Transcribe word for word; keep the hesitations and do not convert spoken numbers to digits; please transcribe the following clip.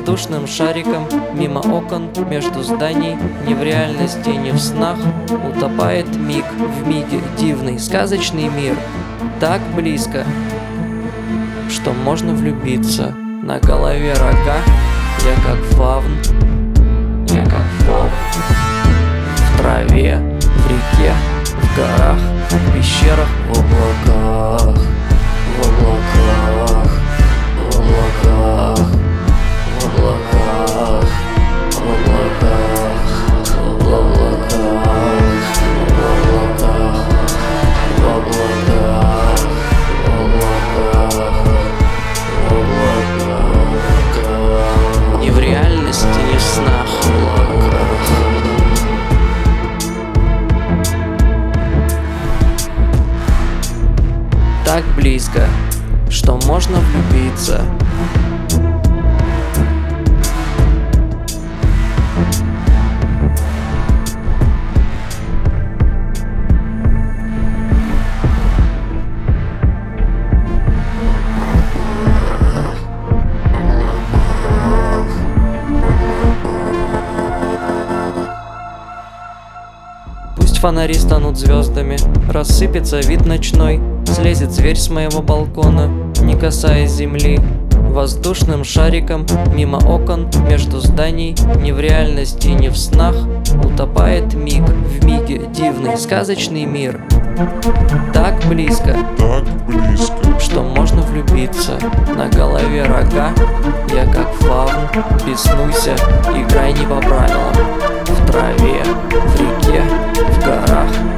воздушным шариком мимо окон, между зданий, не в реальности, не в снах, утопает миг в миге дивный, сказочный мир. Так близко, что можно влюбиться. На голове рога, я как фавн, я как фавн. В траве, в реке, в горах, в пещерах, в облаках, в облаках, в облаках, в облаках, в облаках, в облаках, в облаках, в облаках, в облаках. Не в реальности, не в снах. Так близко, что можно влюбиться. Пусть фонари станут звездами, рассыпется вид ночной, слезет зверь с моего балкона, не касаясь земли. Воздушным шариком мимо окон, между зданий, не в реальности, не в снах, утопает миг в миге дивный, сказочный мир. Так близко, так близко, что можно влюбиться. На голове рога, я как фавн, беснуйся, играй не по правилам. В траве, в реке, в горах,